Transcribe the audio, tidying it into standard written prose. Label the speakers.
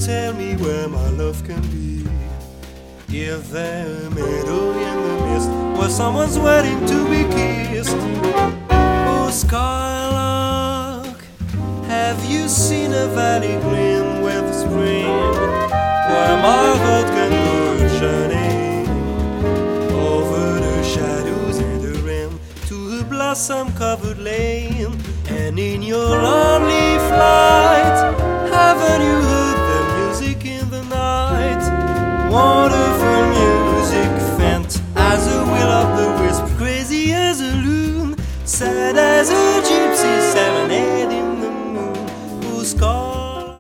Speaker 1: tell me where my love can be. Is there a meadow in the mist where someone's waiting to be kissed? Oh, Skylark, have you seen a valley gleam with spring, where my heart can go shining over the shadows and the rain to a blossom-covered lane? And in your lonely flight,